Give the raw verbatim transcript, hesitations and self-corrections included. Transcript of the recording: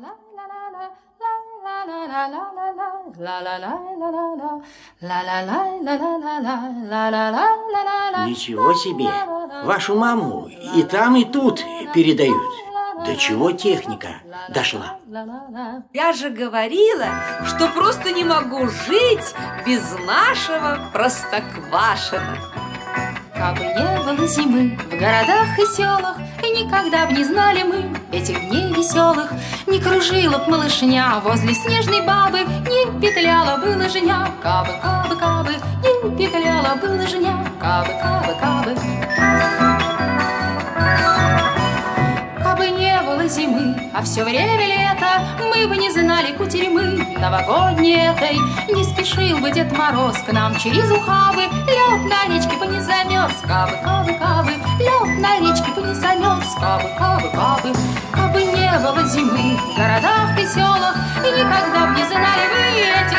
Ничего себе! Вашу маму и там, и тут передают. До чего техника дошла? Я же говорила, что просто не могу жить без нашего Простоквашино. Кабы не было зимы в городах и селах, и никогда б не знали мы этих дней веселых, не кружила б малышня возле снежной бабы, не петляла бы лыжня. Кабы, кабы, кабы, не петляла бы лыжня. Кабы, кабы, кабы. Кабы не было зимы, а все время лето, мы бы не знали кутерьмы новогодней этой. Не спешил бы Дед Мороз к нам через ухабы, лед на речке бы не замерз. Кабы, кабы, кабы, лед на речке бы не замерз. Кабы, кабы, кабы. Кабы не было зимы в городах и селах, и никогда б не знали вы